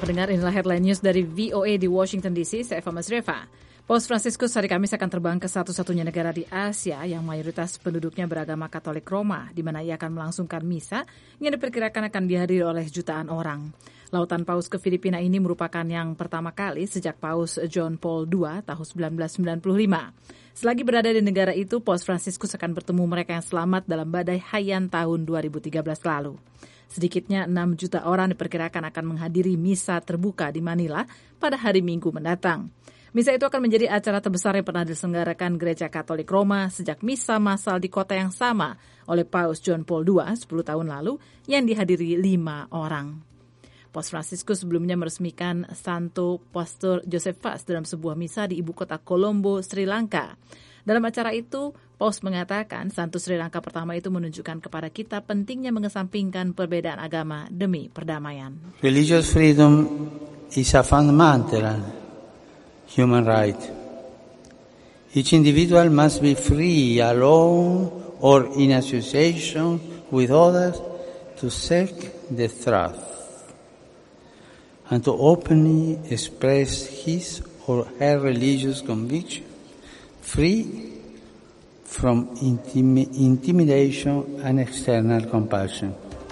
pendengar, inilah headline news dari VOA di Washington DC. Saya Eva Masreva. Paus Fransiskus hari Kamis akan terbang ke satu-satunya negara di Asia yang mayoritas penduduknya beragama Katolik Roma, di mana ia akan melangsungkan misa yang diperkirakan akan dihadiri oleh jutaan orang. Lautan Paus ke Filipina ini merupakan yang pertama kali sejak Paus John Paul II tahun 1995. Selagi berada di negara itu, Paus Fransiskus akan bertemu mereka yang selamat dalam badai Haiyan tahun 2013 lalu. Sedikitnya 6 juta orang diperkirakan akan menghadiri misa terbuka di Manila pada hari Minggu mendatang. Misa itu akan menjadi acara terbesar yang pernah diselenggarakan Gereja Katolik Roma sejak misa massal di kota yang sama oleh Paus John Paul II 10 tahun lalu yang dihadiri 5 orang. Paus Fransiskus sebelumnya meresmikan Santo Pastor Josephus dalam sebuah misa di ibu kota Colombo, Sri Lanka. Dalam acara itu, Paus mengatakan Santo Sri Lanka pertama itu menunjukkan kepada kita pentingnya mengesampingkan perbedaan agama demi perdamaian. Religious freedom is a fundamental human right. Each individual must be free, alone or in association with others, to seek the truth and to openly express his or her religious conviction, free from intimidation and external compulsion.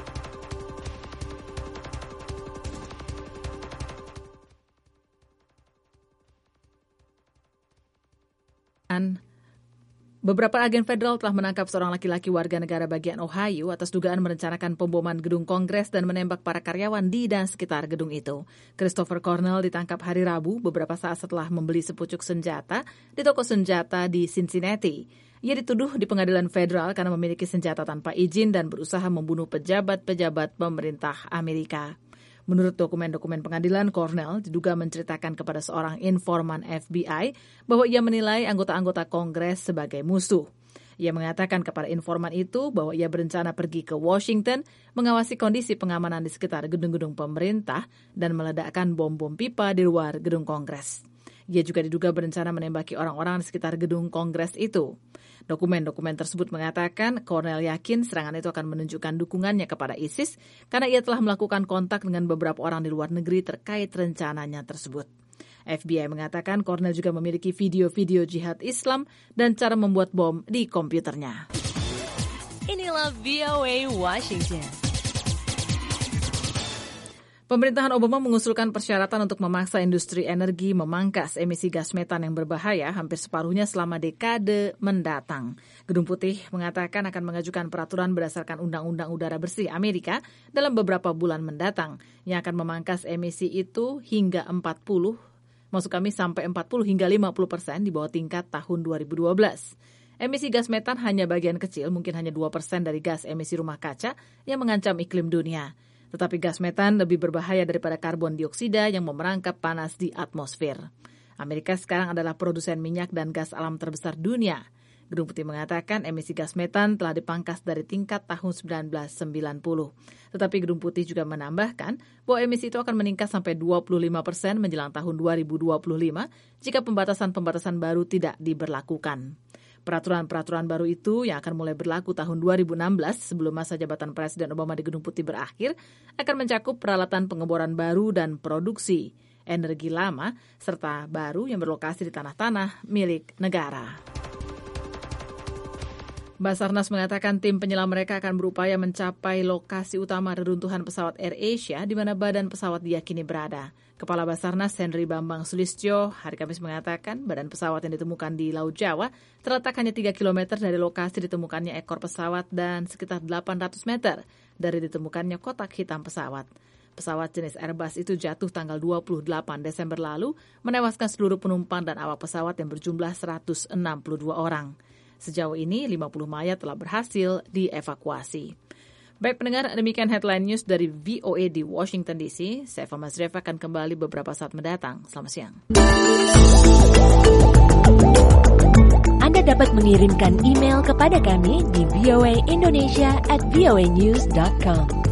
Beberapa agen federal telah menangkap seorang laki-laki warga negara bagian Ohio atas dugaan merencanakan pemboman gedung Kongres dan menembak para karyawan di dan sekitar gedung itu. Christopher Cornell ditangkap hari Rabu beberapa saat setelah membeli sepucuk senjata di toko senjata di Cincinnati. Ia dituduh di pengadilan federal karena memiliki senjata tanpa izin dan berusaha membunuh pejabat-pejabat pemerintah Amerika. Menurut dokumen-dokumen pengadilan, Cornell diduga menceritakan kepada seorang informan FBI bahwa ia menilai anggota-anggota Kongres sebagai musuh. Ia mengatakan kepada informan itu bahwa ia berencana pergi ke Washington, mengawasi kondisi pengamanan di sekitar gedung-gedung pemerintah, dan meledakkan bom-bom pipa di luar gedung Kongres. Ia juga diduga berencana menembaki orang-orang di sekitar gedung Kongres itu. Dokumen-dokumen tersebut mengatakan Cornell yakin serangan itu akan menunjukkan dukungannya kepada ISIS karena ia telah melakukan kontak dengan beberapa orang di luar negeri terkait rencananya tersebut. FBI mengatakan Cornell juga memiliki video-video jihad Islam dan cara membuat bom di komputernya. Inilah VOA Washington. Pemerintahan Obama mengusulkan persyaratan untuk memaksa industri energi memangkas emisi gas metan yang berbahaya hampir separuhnya selama dekade mendatang. Gedung Putih mengatakan akan mengajukan peraturan berdasarkan Undang-Undang Udara Bersih Amerika dalam beberapa bulan mendatang yang akan memangkas emisi itu hingga sampai 40 hingga 50% di bawah tingkat tahun 2012. Emisi gas metan hanya bagian kecil, mungkin hanya 2% dari gas emisi rumah kaca yang mengancam iklim dunia. Tetapi gas metan lebih berbahaya daripada karbon dioksida yang memerangkap panas di atmosfer. Amerika sekarang adalah produsen minyak dan gas alam terbesar dunia. Gedung Putih mengatakan emisi gas metan telah dipangkas dari tingkat tahun 1990. Tetapi Gedung Putih juga menambahkan bahwa emisi itu akan meningkat sampai 25% menjelang tahun 2025 jika pembatasan-pembatasan baru tidak diberlakukan. Peraturan-peraturan baru itu yang akan mulai berlaku tahun 2016 sebelum masa jabatan Presiden Obama di Gedung Putih berakhir akan mencakup peralatan pengeboran baru dan produksi energi lama serta baru yang berlokasi di tanah-tanah milik negara. Basarnas mengatakan tim penyelam mereka akan berupaya mencapai lokasi utama reruntuhan pesawat AirAsia di mana badan pesawat diyakini berada. Kepala Basarnas Henry Bambang Sulistyo hari Kamis mengatakan badan pesawat yang ditemukan di Laut Jawa terletak hanya 3 km dari lokasi ditemukannya ekor pesawat dan sekitar 800 meter dari ditemukannya kotak hitam pesawat. Pesawat jenis Airbus itu jatuh tanggal 28 Desember lalu, menewaskan seluruh penumpang dan awak pesawat yang berjumlah 162 orang. Sejauh ini, 50 mayat telah berhasil dievakuasi. Baik pendengar, demikian headline news dari VOA di Washington DC. Saya Eva Masreva akan kembali beberapa saat mendatang. Selamat siang. Anda dapat mengirimkan email kepada kami di voaindonesia@voanews.com.